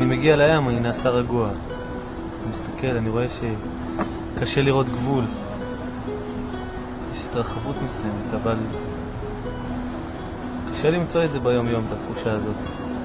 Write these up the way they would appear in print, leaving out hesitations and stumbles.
כשאני מגיע לים אני נעשה רגוע. אני מסתכל, אני רואה שקשה לראות גבול. יש התרחבות מסוימת, אבל קשה למצוא את זה ביום יום, את התחושה הזאת.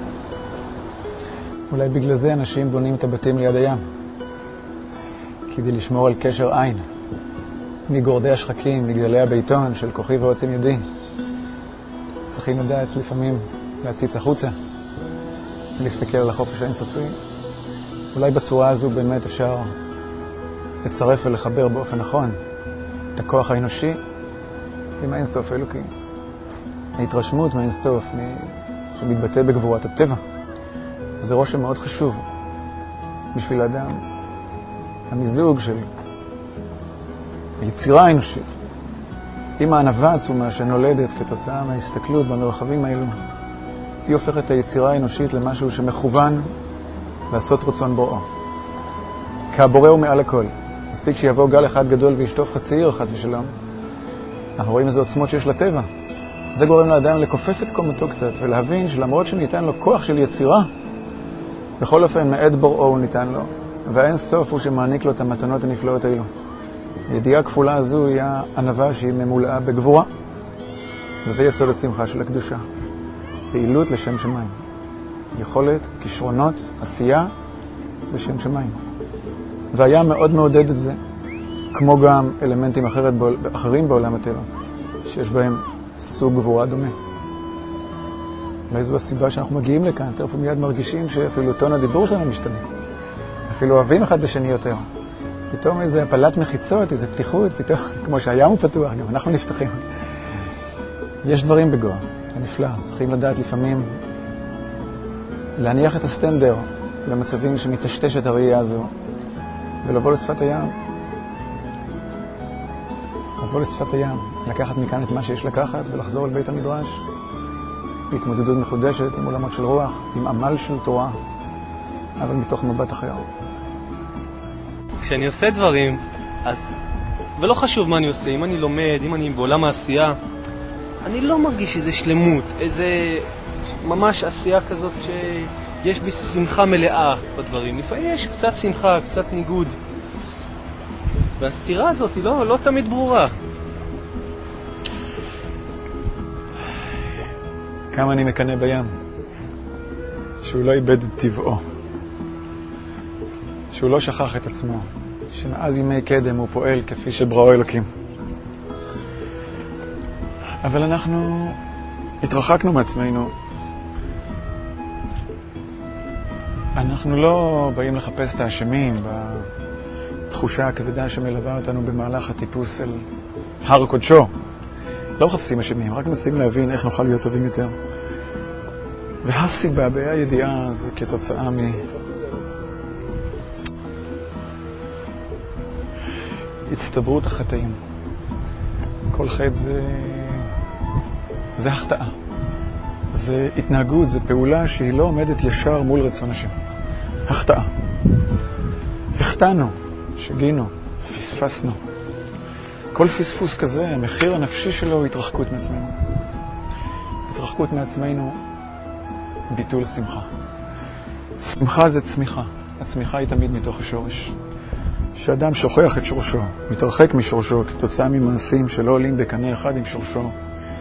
אולי בגלל זה אנשים בונים את הבתים ליד הים. כדי לשמור על קשר עין. מגורדי השחקים, מגדלי הביתון של כוחי ועוצם ידי. צריכים לדעת לפעמים להציץ החוצה, להסתכל על החופש האינסופי. אולי בצורה הזו באמת אפשר לצרף ולחבר באופן נכון את הכוח האנושי עם האינסוף האלוקי. ההתרשמות מהאינסוף שמתבטא בגבורת הטבע. זה רושם מאוד חשוב בשביל האדם. המיזוג של היצירה האנושית עם הענווה העצומה שנולדת כתוצאה מההסתכלות במרחבים האלו, היא הופכת את היצירה האנושית למשהו שמכוון לעשות רצון בוראו. כהבורא הוא מעל הכל. מספיק שיבוא גל אחד גדול וישטוף חצי עיר, חס ושלום. אנחנו רואים איזה עוצמות שיש לטבע. זה גורם לאדם לכופף את קומתו קצת ולהבין שלמרות שניתן לו כוח של יצירה, בכל אופן מעת בוראו הוא ניתן לו, והאין סוף הוא שמעניק לו את המתנות הנפלאות האלו. הידיעה הכפולה הזו היא הענווה שהיא ממולאה בגבורה, וזה יסוד השמחה של הקדושה. פעילות לשם שמיים. יכולת, כישרונות, עשייה לשם שמיים. והיה מאוד מעודד את זה, כמו גם אלמנטים אחרים בעולם הטבע, שיש בהם סוג גבורה דומה. אולי זו הסיבה שאנחנו מגיעים לכאן, תכף מיד מרגישים שאפילו טון הדיבור שלנו משתנה. אפילו אוהבים אחד בשני יותר. פתאום איזה הפלת מחיצות, איזה פתיחות, פתאום, כמו שהים הוא פתוח, גם אנחנו נפתחים. יש דברים בגואה, זה נפלא. צריכים לדעת לפעמים להניח את הסטנדר למצבים שמטשטש את הראייה הזו, ולבוא לשפת הים. לבוא לשפת הים, לקחת מכאן את מה שיש לקחת ולחזור אל בית המדרש. בהתמודדות מחודשת עם עולמות של רוח, עם עמל של תורה, אבל מתוך מבט אחר. כשאני עושה דברים, אז... ולא חשוב מה אני עושה, אם אני לומד, אם אני בעולם העשייה, אני לא מרגיש איזה שלמות, איזה ממש עשייה כזאת שיש בי שמחה מלאה בדברים. לפעמים יש קצת שמחה, קצת ניגוד. והסתירה הזאת היא לא תמיד ברורה. כמה אני מקנא בים, שהוא לא איבד את טבעו, שהוא לא שכח את עצמו, שמאז ימי קדם הוא פועל כפי שבראו אלוקים. אבל אנחנו התרחקנו מעצמנו. אנחנו לא באים לחפש את האשמים בתחושה הכבדה שמלווה אותנו במהלך הטיפוס אל הר קודשו. לא מחפשים אשמים, רק מנסים להבין איך נוכל להיות טובים יותר. והסיבה בהידיעה זה כתוצאה הצטברות החטאים. כל חטא זה החטאה. זה התנהגות, זה פעולה שהיא לא עומדת ישר מול רצון השם. החטאה. החטאנו, שגינו, פספסנו. כל פספוס כזה, המחיר הנפשי שלו הוא התרחקות מעצמנו. התרחקות מעצמנו, ביטול שמחה. שמחה זה צמיחה. הצמיחה היא תמיד מתוך השורש. שאדם שוכח את שורשו, מתרחק משורשו כתוצאה ממעשים שלא עולים בקנה אחד עם שורשו.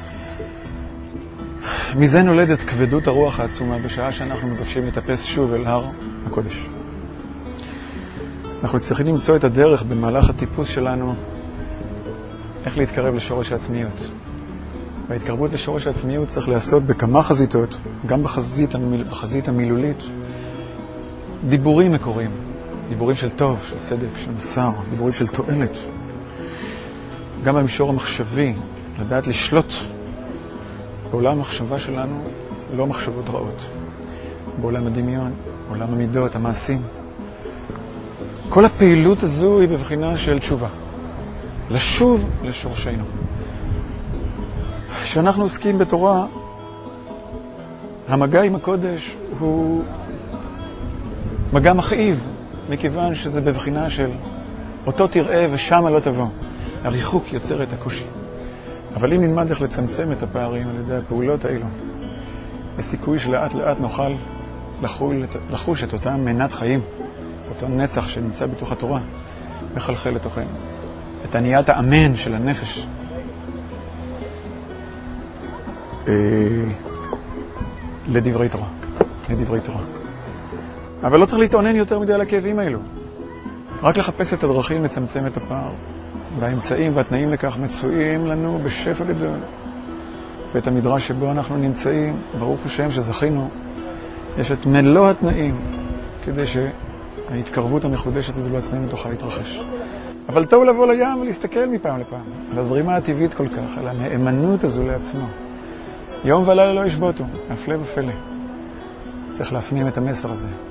מזה נולדת כבדות הרוח העצומה בשעה שאנחנו מבקשים לטפס שוב אל הר הקודש. אנחנו צריכים למצוא את הדרך במהלך הטיפוס שלנו איך להתקרב לשורש העצמיות. וההתקרבות לשורש העצמיות צריך לעשות בכמה חזיתות, גם בחזית המילולית, דיבורים מקוריים, דיבורים של טוב, של צדק, של מוסר, דיבורים של תועלת. גם במישור המחשבי, לדעת לשלוט בעולם המחשבה שלנו, לא מחשבות רעות. בעולם הדמיון, בעולם המידות, המעשים. כל הפעילות הזו היא בבחינה של תשובה. לשוב לשורשנו. כשאנחנו עוסקים בתורה, המגע עם הקודש הוא מגע מכאיב, מכיוון שזה בבחינה של אותו תראה ושם לא תבוא. הריחוק יוצר את הקושי. אבל אם נלמד איך לצמצם את הפערים על ידי הפעולות האלו, יש סיכוי שלאט לאט נוכל לחוש את אותה מנת חיים, אותו נצח שנמצא בתוך התורה, מחלחל לתוכנו. את עניית האמן של הנפש. לדברי תורה. לדברי תורה. אבל לא צריך להתעונן יותר מדי על הכאבים האלו. רק לחפש את הדרכים לצמצם את הפער. והאמצעים והתנאים לכך מצויים לנו בשפע גדול. בית המדרש שבו אנחנו נמצאים, ברוך השם שזכינו, יש את מלוא התנאים כדי שההתקרבות המחודשת הזו לעצמנו תוכל להתרחש. אבל טוב לבוא לים ולהסתכל מפעם לפעם, על הזרימה הטבעית כל כך, על הנאמנות הזו לעצמו. יום ולילה לא ישבותו, הפלא ופלא. צריך להפנים את המסר הזה.